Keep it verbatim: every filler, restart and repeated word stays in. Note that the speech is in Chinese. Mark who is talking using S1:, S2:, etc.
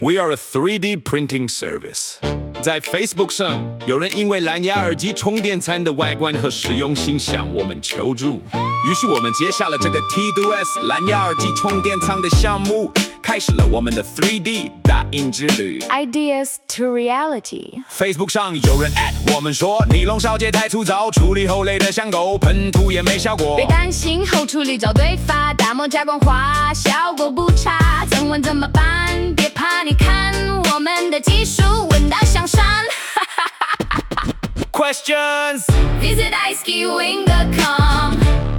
S1: We are a three D printing service。在 Facebook 上，有人因为蓝牙耳机充电餐的外观和实用性向我们求助，于是我们接下了这个 T two S 蓝牙耳机充电仓的项目，开始了我们的 three D 打印之旅。
S2: Ideas to reality。
S1: Facebook 上有人 at 我们说，尼龙烧结太粗糙，处理后累得像狗，喷涂也没效果。
S2: 别担心，后处理找对法，打磨加工化，效果不差。怎问怎么办？别怕，你看我们的技术稳到向上。
S1: Questions
S2: Visit ice skiing dot com